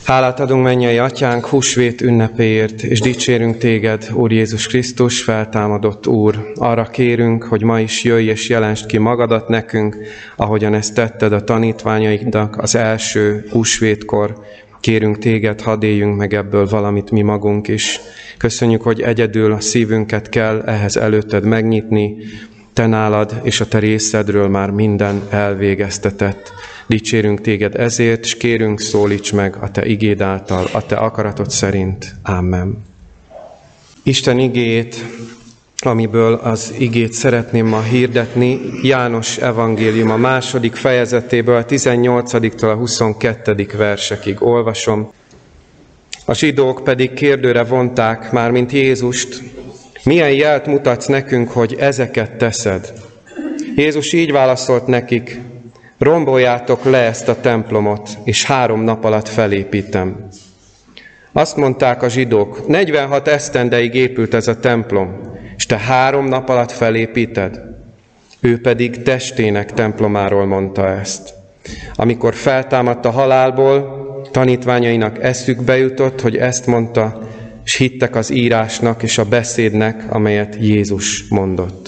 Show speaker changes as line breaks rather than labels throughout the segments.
Hálát adunk, mennyei Atyánk, húsvét ünnepéért, és dicsérünk Téged, Úr Jézus Krisztus, feltámadott Úr. Arra kérünk, hogy ma is jöjj és jelensd ki magadat nekünk, ahogyan ezt tetted a tanítványaidnak az első húsvétkor. Kérünk Téged, hadd éljünk meg ebből valamit mi magunk is. Köszönjük, hogy egyedül a szívünket kell ehhez előtted megnyitni. Te nálad és a Te részedről már minden elvégeztetett. Dicsérünk Téged ezért, és kérünk, szólíts meg a Te igéd által, a Te akaratod szerint. Amen. Isten igéjét, amiből az igét szeretném ma hirdetni, János evangélium a 2. fejezetéből, a 18-től a 22. versekig olvasom. A zsidók pedig kérdőre vonták, mármint Jézust, milyen jelt mutatsz nekünk, hogy ezeket teszed? Jézus így válaszolt nekik, romboljátok le ezt a templomot, és 3 nap alatt felépítem. Azt mondták a zsidók, 46 esztendeig épült ez a templom, és te 3 nap alatt felépíted? Ő pedig testének templomáról mondta ezt. Amikor feltámadt a halálból, tanítványainak eszükbe jutott, hogy ezt mondta, és hittek az írásnak és a beszédnek, amelyet Jézus mondott.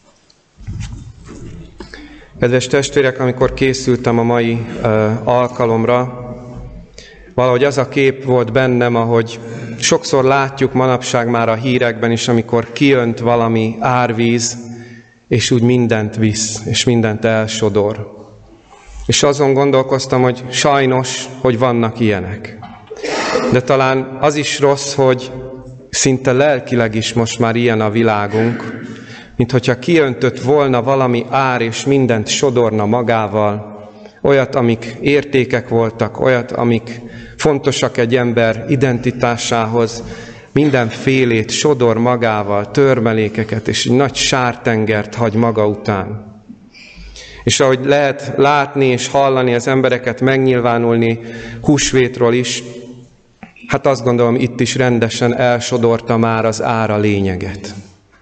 Kedves testvérek, amikor készültem a mai alkalomra, valahogy az a kép volt bennem, ahogy sokszor látjuk manapság már a hírekben is, amikor kiönt valami árvíz, és úgy mindent visz, és mindent elsodor. És azon gondolkoztam, hogy sajnos, hogy vannak ilyenek. De talán az is rossz, hogy szinte lelkileg is most már ilyen a világunk, mint hogyha kiöntött volna valami ár, és mindent sodorna magával, olyat, amik értékek voltak, olyat, amik fontosak egy ember identitásához, mindenfélét sodor magával, törmelékeket, és egy nagy sártengert hagy maga után. És ahogy lehet látni és hallani az embereket megnyilvánulni húsvétról is, hát azt gondolom, itt is rendesen elsodorta már az ára lényeget.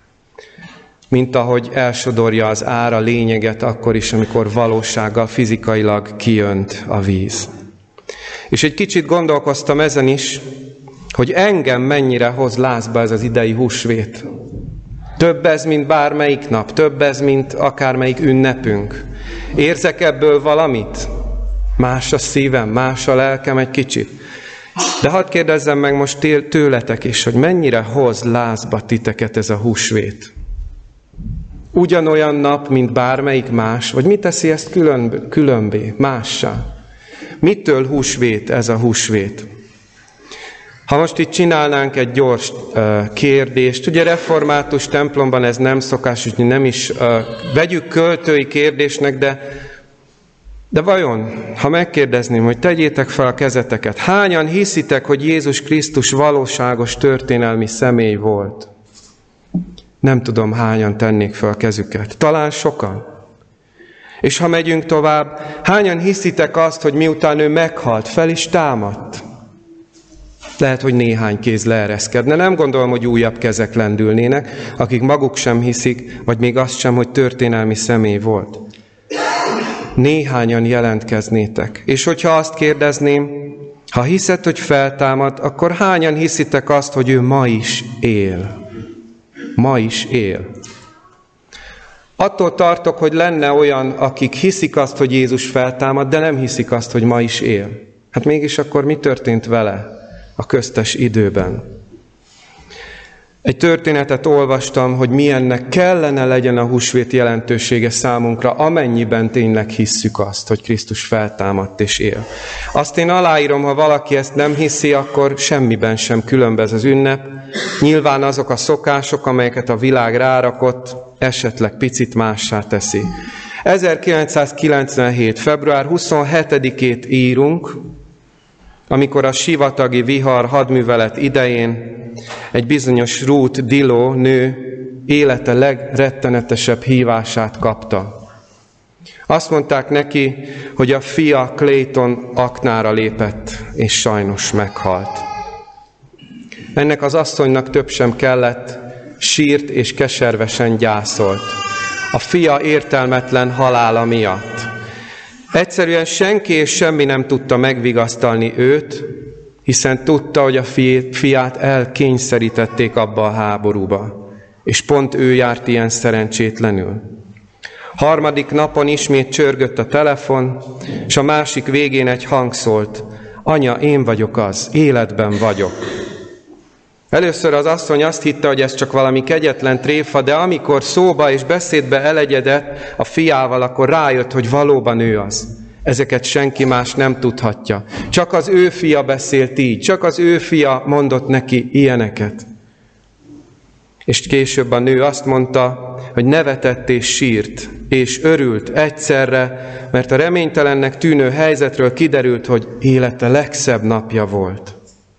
Mint ahogy elsodorja az ára lényeget akkor is, amikor valósággal, fizikailag kijönt a víz. És egy kicsit gondolkoztam ezen is, hogy engem mennyire hoz lázba ez az idei húsvét. Több ez, mint bármelyik nap, több ez, mint akármelyik ünnepünk. Érzek ebből valamit? Más a szívem, más a lelkem egy kicsit. De hadd kérdezzem meg most tőletek is, hogy mennyire hoz lázba titeket ez a húsvét? Ugyanolyan nap, mint bármelyik más, vagy mi teszi ezt különbé, mássá? Mitől húsvét ez a húsvét? Ha most itt csinálnánk egy gyors kérdést, ugye református templomban ez nem szokás, úgyhogy nem is vegyük költői kérdésnek, de vajon, ha megkérdezném, hogy tegyétek fel a kezeteket, hányan hiszitek, hogy Jézus Krisztus valóságos történelmi személy volt? Nem tudom, hányan tennék fel a kezüket. Talán sokan. És ha megyünk tovább, hányan hiszitek azt, hogy miután ő meghalt, fel is támadt? Lehet, hogy néhány kéz leereszkedne. Nem gondolom, hogy újabb kezek lendülnének, akik maguk sem hiszik, vagy még azt sem, hogy történelmi személy volt. Néhányan jelentkeznétek. És hogyha azt kérdezném, ha hiszed, hogy feltámad, akkor hányan hiszitek azt, hogy ő ma is él? Ma is él. Attól tartok, hogy lenne olyan, akik hiszik azt, hogy Jézus feltámad, de nem hiszik azt, hogy ma is él. Hát mégis akkor mi történt vele a köztes időben? Egy történetet olvastam, hogy milyennek kellene legyen a húsvét jelentősége számunkra, amennyiben tényleg hisszük azt, hogy Krisztus feltámadt és él. Azt én aláírom, ha valaki ezt nem hiszi, akkor semmiben sem különböz az ünnep. Nyilván azok a szokások, amelyeket a világ rárakott, esetleg picit mássá teszi. 1997. február 27-ét írunk, amikor a sivatagi vihar hadművelet idején egy bizonyos Ruth Dilló nő élete legrettenetesebb hívását kapta. Azt mondták neki, hogy a fia Clayton aknára lépett, és sajnos meghalt. Ennek az asszonynak több sem kellett, sírt és keservesen gyászolt. A fia értelmetlen halála miatt. Egyszerűen senki és semmi nem tudta megvigasztalni őt, hiszen tudta, hogy a fiát elkényszerítették abba a háborúba, és pont ő járt ilyen szerencsétlenül. Harmadik napon ismét csörgött a telefon, és a másik végén egy hang szólt: anya, én vagyok az, életben vagyok. Először az asszony azt hitte, hogy ez csak valami kegyetlen tréfa, de amikor szóba és beszédbe elegyedett a fiával, akkor rájött, hogy valóban ő az. Ezeket senki más nem tudhatja. Csak az ő fia beszélt így, csak az ő fia mondott neki ilyeneket. És később a nő azt mondta, hogy nevetett és sírt, és örült egyszerre, mert a reménytelennek tűnő helyzetről kiderült, hogy élete legszebb napja volt.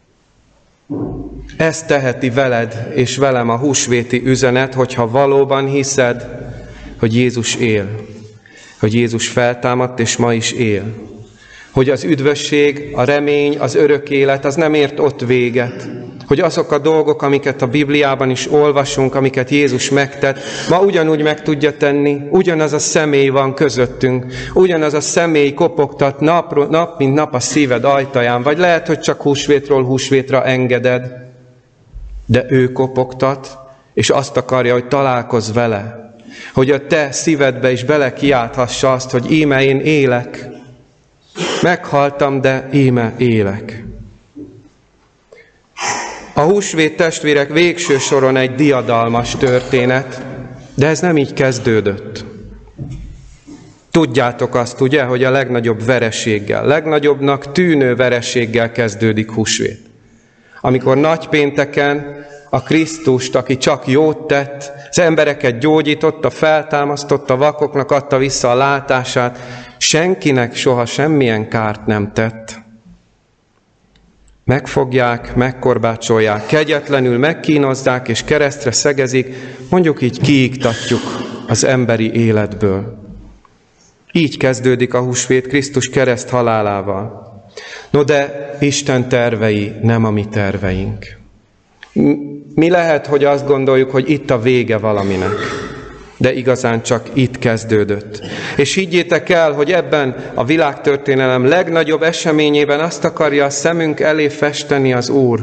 Ez teheti veled és velem a húsvéti üzenet, hogyha valóban hiszed, hogy Jézus él, hogy Jézus feltámadt és ma is él. Hogy az üdvösség, a remény, az örök élet, az nem ért ott véget. Hogy azok a dolgok, amiket a Bibliában is olvasunk, amiket Jézus megtett, ma ugyanúgy meg tudja tenni, ugyanaz a személy van közöttünk, ugyanaz a személy kopogtat nap mint nap a szíved ajtaján, vagy lehet, hogy csak húsvétról húsvétra engeded, de ő kopogtat, és azt akarja, hogy találkozz vele, hogy a te szívedbe is belekiálthassa azt, hogy íme én élek, meghaltam, de íme élek. A húsvét, testvérek, végső soron egy diadalmas történet, de ez nem így kezdődött. Tudjátok azt, ugye, hogy a legnagyobb vereséggel, legnagyobbnak tűnő vereséggel kezdődik húsvét. Amikor nagypénteken a Krisztust, aki csak jót tett, az embereket gyógyította, feltámasztotta, vakoknak adta vissza a látását, senkinek soha semmilyen kárt nem tett. Megfogják, megkorbácsolják, kegyetlenül megkínozzák és keresztre szegezik, mondjuk így kiiktatjuk az emberi életből. Így kezdődik a húsvét Krisztus kereszt halálával. No de Isten tervei nem a mi terveink. Mi lehet, hogy azt gondoljuk, hogy itt a vége valaminek, de igazán csak itt kezdődött. És higgyétek el, hogy ebben a világtörténelem legnagyobb eseményében azt akarja a szemünk elé festeni az Úr,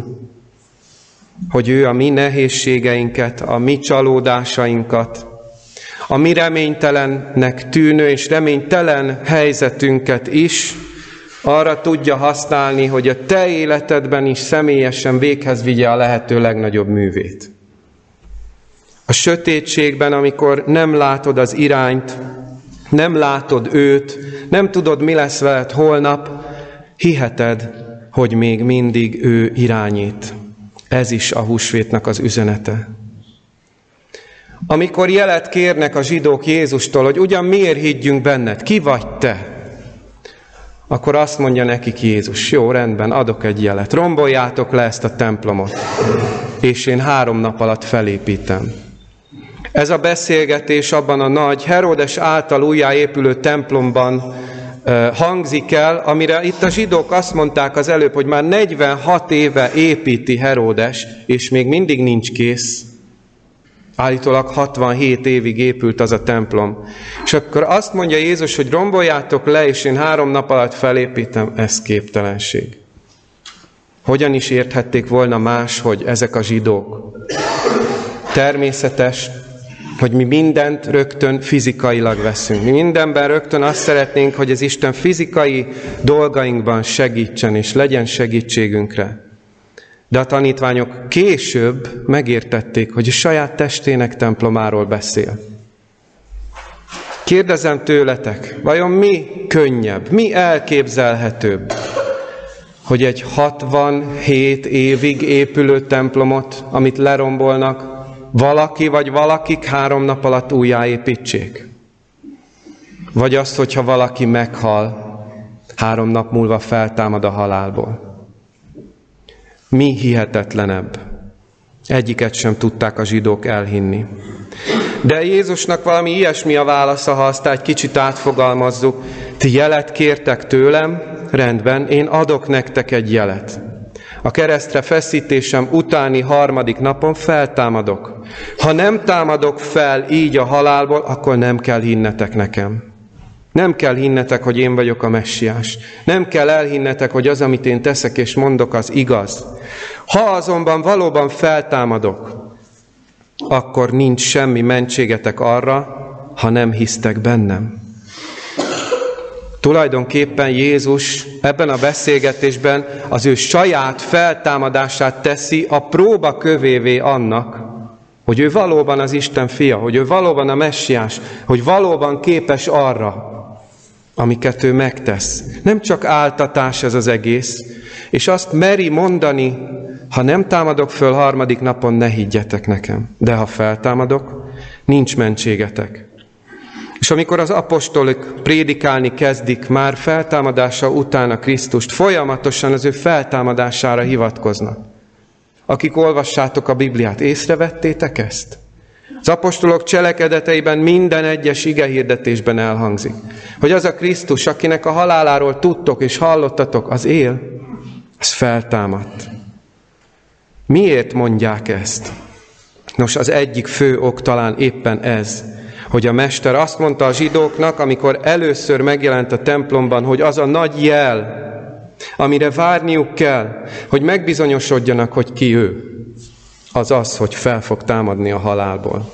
hogy ő a mi nehézségeinket, a mi csalódásainkat, a mi reménytelennek tűnő és reménytelen helyzetünket is arra tudja használni, hogy a te életedben is személyesen véghez vigye a lehető legnagyobb művét. A sötétségben, amikor nem látod az irányt, nem látod őt, nem tudod, mi lesz veled holnap, hiheted, hogy még mindig ő irányít. Ez is a húsvétnak az üzenete. Amikor jelet kérnek a zsidók Jézustól, hogy ugyan miért higgyünk benned, ki vagy te? Akkor azt mondja nekik Jézus: jó, rendben, adok egy jelet, romboljátok le ezt a templomot, és én 3 nap alatt felépítem. Ez a beszélgetés abban a nagy Heródes által újjáépülő templomban hangzik el, amire itt a zsidók azt mondták az előbb, hogy már 46 éve építi Heródes, és még mindig nincs kész. Állítólag 67 évig épült az a templom. És akkor azt mondja Jézus, hogy romboljátok le, és én 3 nap alatt felépítem, ez képtelenség. Hogyan is érthették volna máshogy ezek a zsidók? Természetes, hogy mi mindent rögtön fizikailag veszünk. Mi mindenben rögtön azt szeretnénk, hogy az Isten fizikai dolgainkban segítsen, és legyen segítségünkre. De a tanítványok később megértették, hogy a saját testének templomáról beszél. Kérdezem tőletek, vajon mi könnyebb, mi elképzelhetőbb, hogy egy 67 évig épülő templomot, amit lerombolnak, valaki vagy valakik 3 nap alatt újjáépítsék? Vagy azt, hogyha valaki meghal, 3 nap múlva feltámad a halálból? Mi hihetetlenebb? Egyiket sem tudták a zsidók elhinni. De Jézusnak valami ilyesmi a válasza, ha azt egy kicsit átfogalmazzuk. Ti jelet kértek tőlem, rendben, én adok nektek egy jelet. A keresztre feszítésem utáni 3. napon feltámadok. Ha nem támadok fel így a halálból, akkor nem kell hinnetek nekem. Nem kell hinnetek, hogy én vagyok a messiás. Nem kell elhinnetek, hogy az, amit én teszek és mondok, az igaz. Ha azonban valóban feltámadok, akkor nincs semmi mentségetek arra, ha nem hisztek bennem. Tulajdonképpen Jézus ebben a beszélgetésben az ő saját feltámadását teszi a próbakövévé annak, hogy ő valóban az Isten fia, hogy ő valóban a messiás, hogy valóban képes arra, amiket ő megtesz. Nem csak áltatás ez az egész, és azt meri mondani, ha nem támadok föl harmadik napon, ne higgyetek nekem. De ha feltámadok, nincs mentségetek. És amikor az apostolok prédikálni kezdik, már feltámadása után a Krisztust, folyamatosan az ő feltámadására hivatkoznak. Akik olvassátok a Bibliát, észrevettétek ezt? Az apostolok cselekedeteiben minden egyes igehirdetésben elhangzik, hogy az a Krisztus, akinek a haláláról tudtok és hallottatok, az él, az feltámadt. Miért mondják ezt? Nos, az egyik fő ok talán éppen ez, hogy a Mester azt mondta a zsidóknak, amikor először megjelent a templomban, hogy az a nagy jel, amire várniuk kell, hogy megbizonyosodjanak, hogy ki ő, az az, hogy fel fog támadni a halálból.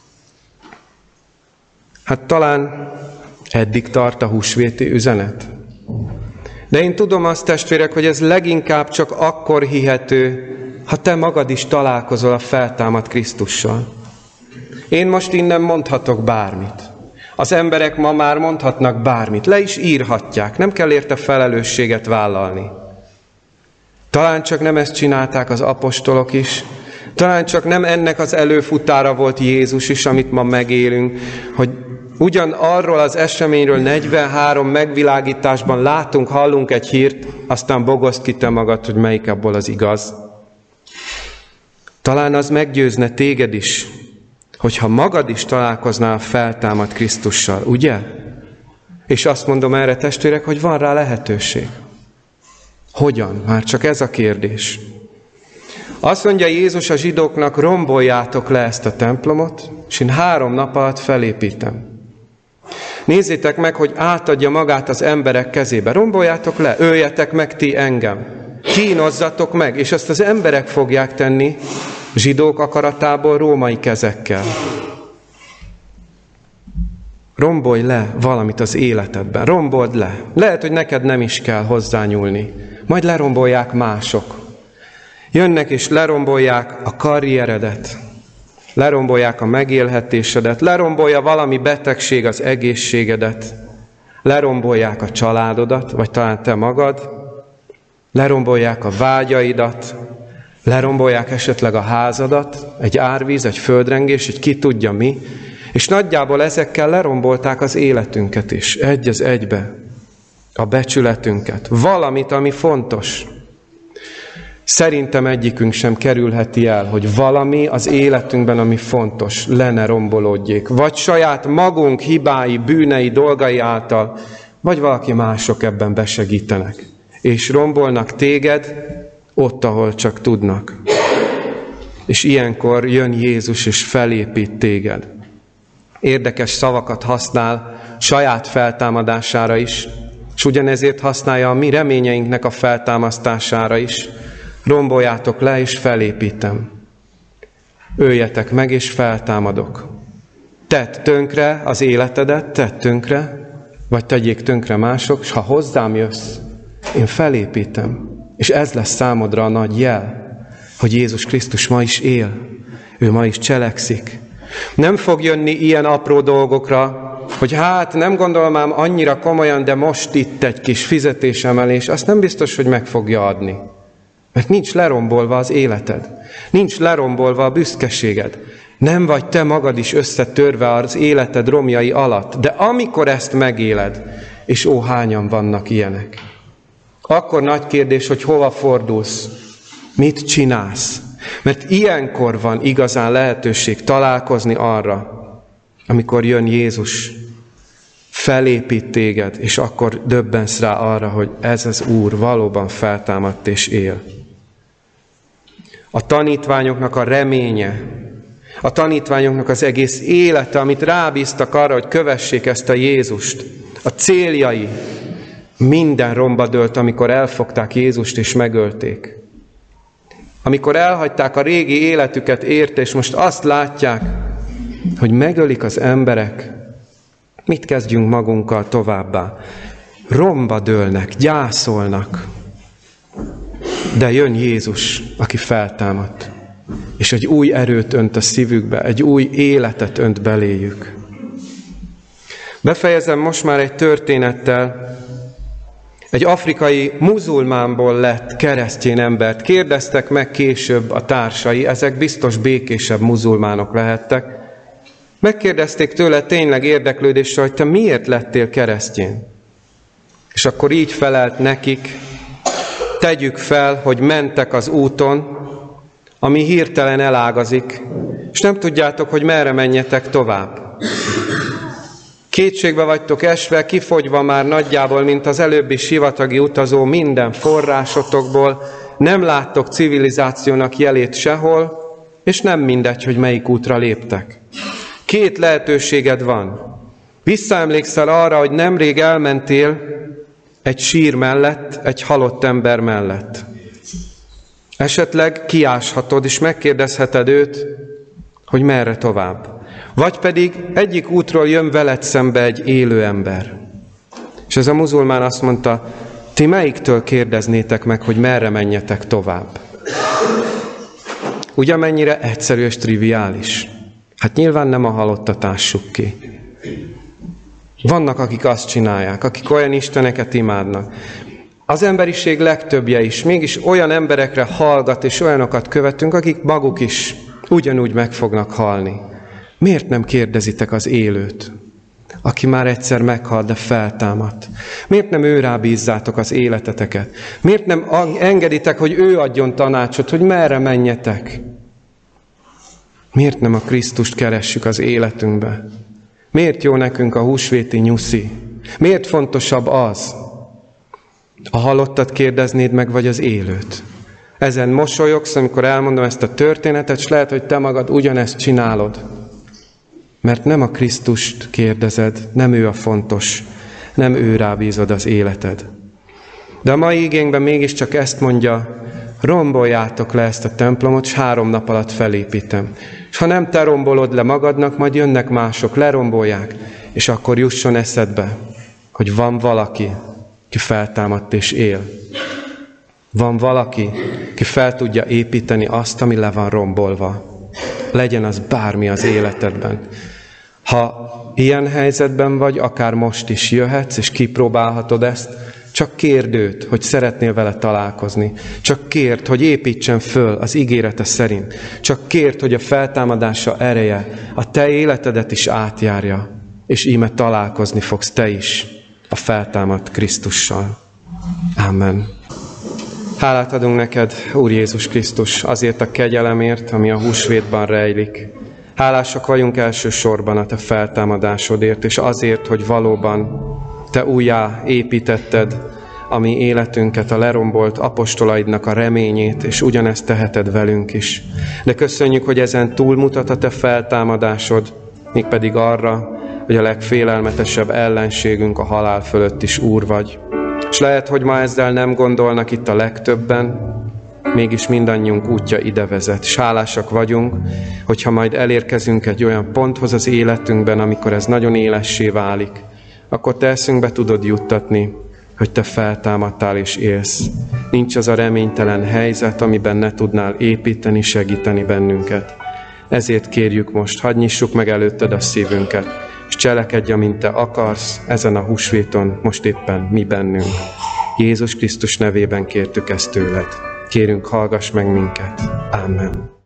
Hát talán eddig tart a húsvéti üzenet. De én tudom azt, testvérek, hogy ez leginkább csak akkor hihető, ha te magad is találkozol a feltámadt Krisztussal. Én most innen mondhatok bármit. Az emberek ma már mondhatnak bármit, le is írhatják, nem kell érte felelősséget vállalni. Talán csak nem ezt csinálták az apostolok is, talán csak nem ennek az előfutára volt Jézus is, amit ma megélünk, hogy ugyan arról az eseményről 43 megvilágításban látunk, hallunk egy hírt, aztán bogozd ki te magad, hogy melyik abból az igaz. Talán az meggyőzne téged is, hogyha magad is találkoznál a feltámadt Krisztussal, ugye? És azt mondom erre, testvérek, hogy van rá lehetőség. Hogyan? Már csak ez a kérdés. Azt mondja Jézus a zsidóknak, romboljátok le ezt a templomot, és én 3 nap alatt felépítem. Nézzétek meg, hogy átadja magát az emberek kezébe. Romboljátok le, öljetek meg ti engem. Kínozzatok meg, és ezt az emberek fogják tenni, zsidók akaratából római kezekkel. Rombolj le valamit az életedben. Rombold le. Lehet, hogy neked nem is kell hozzányúlni. Majd lerombolják mások. Jönnek és lerombolják a karrieredet. Lerombolják a megélhetésedet. Lerombolja valami betegség az egészségedet. Lerombolják a családodat, vagy talán te magad. Lerombolják a vágyaidat. Lerombolják esetleg a házadat, egy árvíz, egy földrengés, egy ki tudja mi, és nagyjából ezekkel lerombolták az életünket is, egy az egybe, a becsületünket, valamit, ami fontos. Szerintem egyikünk sem kerülheti el, hogy valami az életünkben, ami fontos, le ne rombolódjék, vagy saját magunk hibái, bűnei, dolgai által, vagy valaki mások ebben besegítenek, és rombolnak téged, ott, ahol csak tudnak. És ilyenkor jön Jézus, és felépít téged. Érdekes szavakat használ saját feltámadására is, és ugyanezért használja a mi reményeinknek a feltámasztására is. Romboljátok le, és felépítem. Öljetek meg, és feltámadok. Tedd tönkre az életedet, tedd tönkre, vagy tegyék tönkre mások, és ha hozzám jössz, én felépítem. És ez lesz számodra a nagy jel, hogy Jézus Krisztus ma is él. Ő ma is cselekszik. Nem fog jönni ilyen apró dolgokra, hogy hát nem gondolom ám annyira komolyan, de most itt egy kis fizetésemelés, azt nem biztos, hogy meg fogja adni. Mert nincs lerombolva az életed. Nincs lerombolva a büszkeséged. Nem vagy te magad is összetörve az életed romjai alatt. De amikor ezt megéled, és ó, hányan vannak ilyenek, akkor nagy kérdés, hogy hova fordulsz, mit csinálsz. Mert ilyenkor van igazán lehetőség találkozni arra, amikor jön Jézus, felépít téged, és akkor döbbensz rá arra, hogy ez az Úr valóban feltámadt és él. A tanítványoknak a reménye, a tanítványoknak az egész élete, amit rábíztak arra, hogy kövessék ezt a Jézust, a céljai, minden romba dőlt, amikor elfogták Jézust és megölték. Amikor elhagyták a régi életüket érte, és most azt látják, hogy megölik az emberek, mit kezdjünk magunkkal továbbá? Romba dőlnek, gyászolnak. De jön Jézus, aki feltámadt, és egy új erőt önt a szívükbe, egy új életet önt beléjük. Befejezem most már egy történettel. Egy afrikai muzulmánból lett keresztény embert kérdeztek meg később a társai, ezek biztos békésebb muzulmánok lehettek. Megkérdezték tőle tényleg érdeklődéssel, hogy te miért lettél keresztény? És akkor így felelt nekik, tegyük fel, hogy mentek az úton, ami hirtelen elágazik, és nem tudjátok, hogy merre menjetek tovább. Kétségbe vagytok esve, kifogyva már nagyjából, mint az előbbi sivatagi utazó minden forrásotokból, nem láttok civilizációnak jelét sehol, és nem mindegy, hogy melyik útra léptek. Két lehetőséged van. Visszaemlékszel arra, hogy nemrég elmentél egy sír mellett, egy halott ember mellett. Esetleg kiáshatod, és megkérdezheted őt, hogy merre tovább. Vagy pedig egyik útról jön veled szembe egy élő ember. És ez a muzulmán azt mondta, ti melyiktől kérdeznétek meg, hogy merre menjetek tovább? Ugye mennyire egyszerű és triviális? Hát nyilván nem a halottat ássuk ki. Vannak, akik azt csinálják, akik olyan isteneket imádnak. Az emberiség legtöbbje is mégis olyan emberekre hallgat, és olyanokat követünk, akik maguk is ugyanúgy meg fognak halni. Miért nem kérdezitek az élőt, aki már egyszer meghalt, de feltámadt? Miért nem őrá bízzátok az életeteket? Miért nem engeditek, hogy ő adjon tanácsot, hogy merre menjetek? Miért nem a Krisztust keressük az életünkbe? Miért jó nekünk a húsvéti nyuszi? Miért fontosabb az? A halottat kérdeznéd meg, vagy az élőt? Ezen mosolyogsz, amikor elmondom ezt a történetet, és lehet, hogy te magad ugyanezt csinálod. Mert nem a Krisztust kérdezed, nem ő a fontos, nem ő rábízod az életed. De a mai igénkben mégiscsak ezt mondja, romboljátok le ezt a templomot, és 3 nap alatt felépítem. És ha nem te rombolod le magadnak, majd jönnek mások, lerombolják, és akkor jusson eszedbe, hogy van valaki, ki feltámadt és él. Van valaki, ki fel tudja építeni azt, ami le van rombolva. Legyen az bármi az életedben. Ha ilyen helyzetben vagy, akár most is jöhetsz, és kipróbálhatod ezt, csak kérd őt, hogy szeretnél vele találkozni. Csak kérd, hogy építsen föl az ígérete szerint. Csak kérd, hogy a feltámadása ereje a te életedet is átjárja, és íme találkozni fogsz te is a feltámadt Krisztussal. Amen. Hálát adunk neked, Úr Jézus Krisztus, azért a kegyelemért, ami a húsvétban rejlik. Hálásak vagyunk elsősorban a te feltámadásodért, és azért, hogy valóban te újjá építetted a mi életünket, a lerombolt apostolaidnak a reményét, és ugyanezt teheted velünk is. De köszönjük, hogy ezen túlmutat a te feltámadásod, mégpedig arra, hogy a legfélelmetesebb ellenségünk, a halál fölött is Úr vagy. És lehet, hogy ma ezzel nem gondolnak itt a legtöbben, mégis mindannyiunk útja ide vezet. És hálásak vagyunk, hogyha majd elérkezünk egy olyan ponthoz az életünkben, amikor ez nagyon élessé válik, akkor te eszünkbe tudod juttatni, hogy te feltámadtál és élsz. Nincs az a reménytelen helyzet, amiben ne tudnál építeni, segíteni bennünket. Ezért kérjük most, hadd nyissuk meg előtted a szívünket, és cselekedj, amint te akarsz, ezen a húsvéton, most éppen mi bennünk. Jézus Krisztus nevében kértük ezt tőled. Kérünk, hallgass meg minket. Amen.